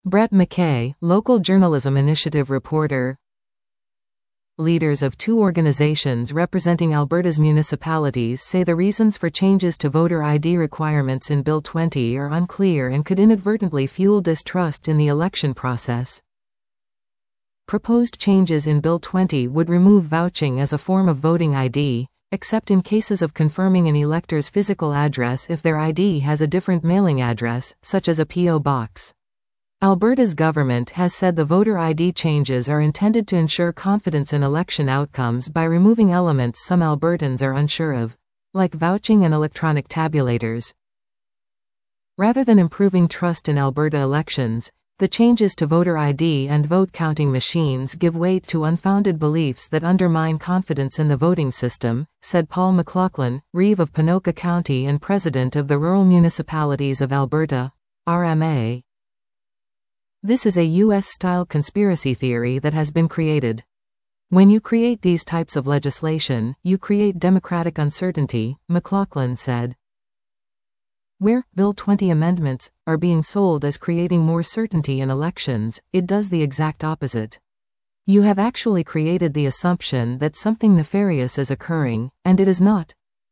Brett McKay, Local Journalism Initiative reporter. Leaders of two organizations representing Alberta's municipalities say the reasons for changes to voter ID requirements in Bill 20 are unclear and could inadvertently fuel distrust in the election process. Proposed changes in Bill 20 would remove vouching as a form of voting ID, except in cases of confirming an elector's physical address if their ID has a different mailing address, such as a P.O. box. Alberta's government has said the voter ID changes are intended to ensure confidence in election outcomes by removing elements some Albertans are unsure of, like vouching and electronic tabulators. Rather than improving trust in Alberta elections, the changes to voter ID and vote counting machines give weight to unfounded beliefs that undermine confidence in the voting system, said Paul McLaughlin, Reeve of Ponoka County and president of the Rural Municipalities of Alberta, RMA. This is a U.S.-style conspiracy theory that has been created. When you create these types of legislation, you create democratic uncertainty, McLaughlin said. Where Bill 20 amendments are being sold as creating more certainty in elections, it does the exact opposite. You have actually created the assumption that something nefarious is occurring, and it is not.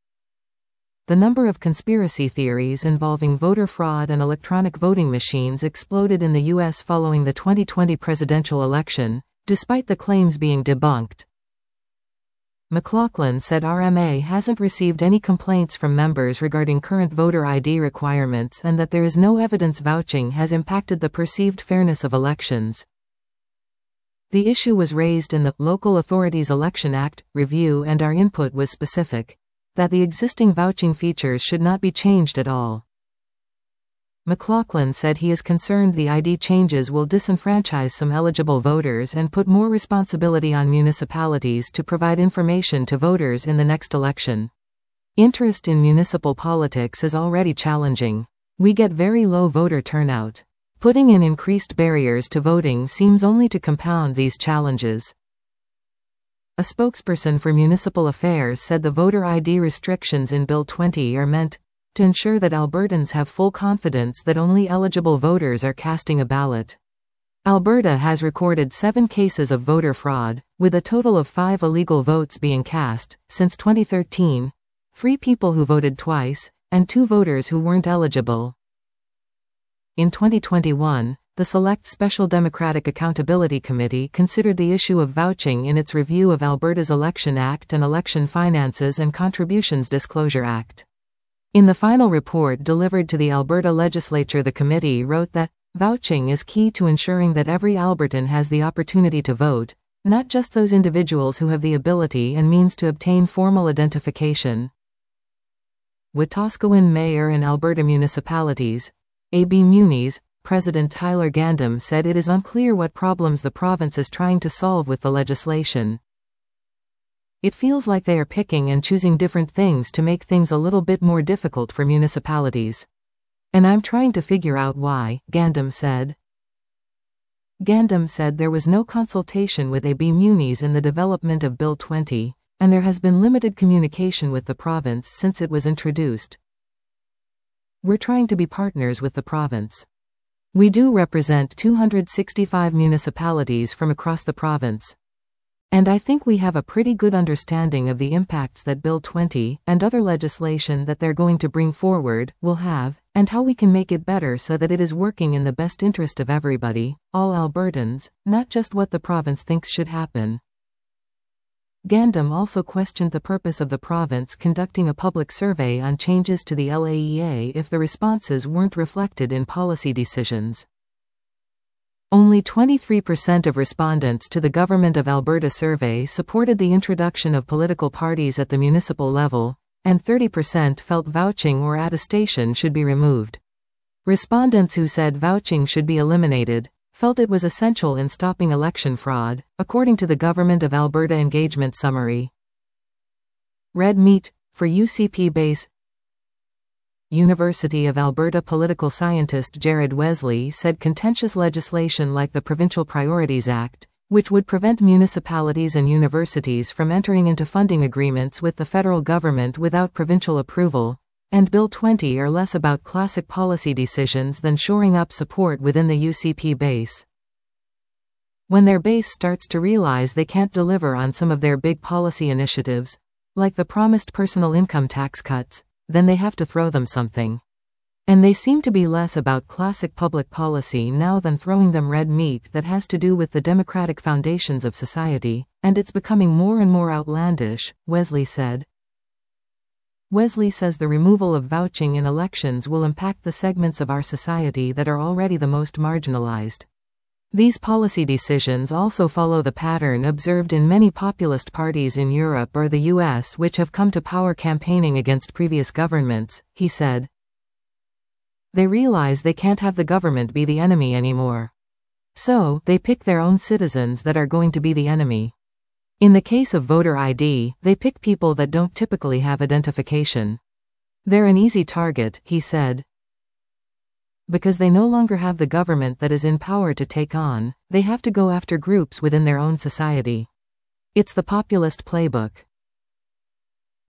The number of conspiracy theories involving voter fraud and electronic voting machines exploded in the U.S. following the 2020 presidential election, despite the claims being debunked. McLaughlin said RMA hasn't received any complaints from members regarding current voter ID requirements and that there is no evidence vouching has impacted the perceived fairness of elections. The issue was raised in the Local Authorities Election Act review, and our input was specific that the existing vouching features should not be changed at all. McLaughlin said he is concerned the ID changes will disenfranchise some eligible voters and put more responsibility on municipalities to provide information to voters in the next election. Interest in municipal politics is already challenging. We get very low voter turnout. Putting in increased barriers to voting seems only to compound these challenges. A spokesperson for Municipal Affairs said the voter ID restrictions in Bill 20 are meant to ensure that Albertans have full confidence that only eligible voters are casting a ballot. Alberta has recorded 7 cases of voter fraud, with a total of 5 illegal votes being cast since 2013, 3 people who voted twice, and 2 voters who weren't eligible. In 2021, the Select Special Democratic Accountability Committee considered the issue of vouching in its review of Alberta's Election Act and Election Finances and Contributions Disclosure Act. In the final report delivered to the Alberta Legislature, the committee wrote that vouching is key to ensuring that every Albertan has the opportunity to vote, not just those individuals who have the ability and means to obtain formal identification. Wetaskiwin Mayor and Alberta Municipalities, AB Munis, President Tyler Gandam said it is unclear what problems the province is trying to solve with the legislation. It feels like they are picking and choosing different things to make things a little bit more difficult for municipalities. And I'm trying to figure out why, Gandam said. Gandam said there was no consultation with AB Munis in the development of Bill 20, and there has been limited communication with the province since it was introduced. We're trying to be partners with the province. We do represent 265 municipalities from across the province. And I think we have a pretty good understanding of the impacts that Bill 20, and other legislation that they're going to bring forward, will have, and how we can make it better so that it is working in the best interest of everybody, all Albertans, not just what the province thinks should happen. Gandam also questioned the purpose of the province conducting a public survey on changes to the LAEA if the responses weren't reflected in policy decisions. Only 23% of respondents to the Government of Alberta survey supported the introduction of political parties at the municipal level, and 30% felt vouching or attestation should be removed. Respondents who said vouching should be eliminated felt it was essential in stopping election fraud, according to the Government of Alberta Engagement Summary. Red meat for UCP base. University of Alberta political scientist Jared Wesley said contentious legislation like the Provincial Priorities Act, which would prevent municipalities and universities from entering into funding agreements with the federal government without provincial approval, And Bill 20 are less about classic policy decisions than shoring up support within the UCP base. When their base starts to realize they can't deliver on some of their big policy initiatives, like the promised personal income tax cuts, then they have to throw them something. And they seem to be less about classic public policy now than throwing them red meat that has to do with the democratic foundations of society, and it's becoming more and more outlandish, Wesley said. Wesley says the removal of vouching in elections will impact the segments of our society that are already the most marginalized. These policy decisions also follow the pattern observed in many populist parties in Europe or the US which have come to power campaigning against previous governments, he said. They realize they can't have the government be the enemy anymore. So, they pick their own citizens that are going to be the enemy. In the case of voter ID, they pick people that don't typically have identification. They're an easy target, he said. Because they no longer have the government that is in power to take on, they have to go after groups within their own society. It's the populist playbook.